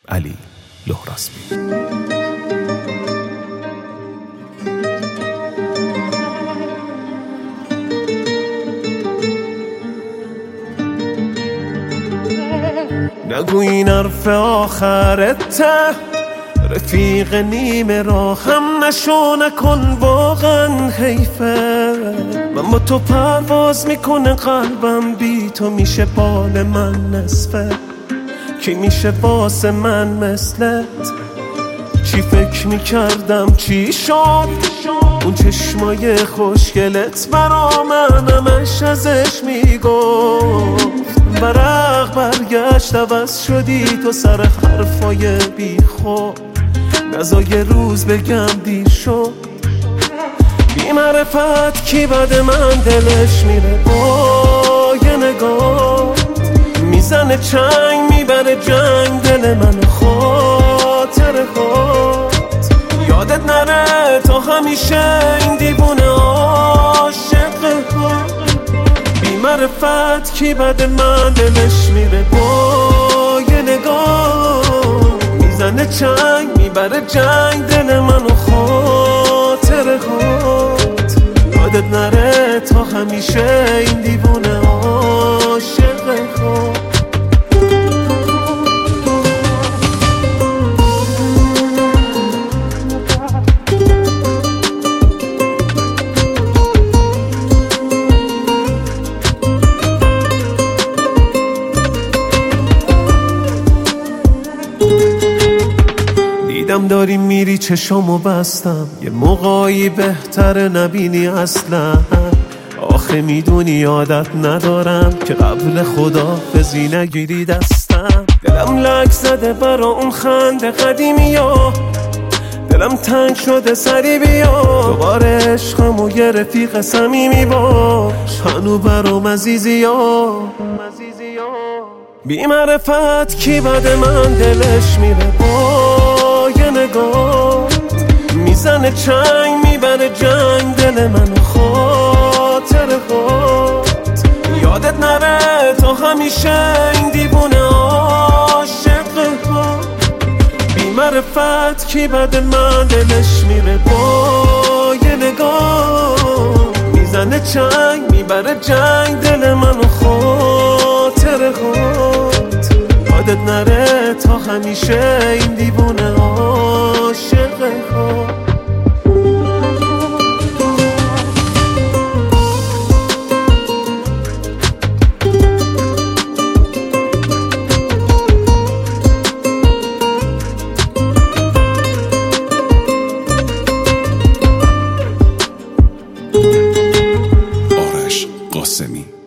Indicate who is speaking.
Speaker 1: علی لهراسبی.
Speaker 2: نگو این حرف آخرته، رفیق نیمه راهم نشو، نکن واقعا حیفه. من با تو پرواز میکنه قلبم، بی تو میشه بال من نصفه. کی میشه واسه من مثلت؟ چی فکر میکردم چی شد؟ اون چشمای خوشگلت برا من همش ازش میگفت. ورق برگشت عوض شدی تو سر حرفای بی خود. نزا یه روز بگم دیر شد. بی معرفت کی بد من دلش میره با یه نگاه. میزنه چنگ میبره جنگ دل من، خاطر خود یادت نره تا همیشه این دیوونه عاشق خود. بی معرفت کی بد من دلش میره با یه نگاه. میزنه چنگ میبره جنگ دل من و خاطر خود یادت نره تا همیشه این دیوونه عاشق خود. دیدم داری میری چشامو بستم، یه موقعی بهتر نبینی اصلا. آخه میدونی عادت ندارم که قبل خداحافظی نگیری دستم. دلم لک زده برا اون خنده قدیمی ها، دلم تنگ شده سری بیا. دوباره عشقم و یه رفیق صمیمی باش، هنو برام عزیزی ها. بی معرفت کی بد من دلش میره با یه نگاه. میزنه چنگ میبره جنگ دل من و خاطر خود یادت نره تا همیشه این دیوونه عاشق خود. بی معرفت کی بد من دلش میره با یه نگاه. میزنه چنگ میبره جنگ دل من و خاطر خود یادت نره تا همیشه این دیوونه عاشق خود.
Speaker 1: آرش قاسمی.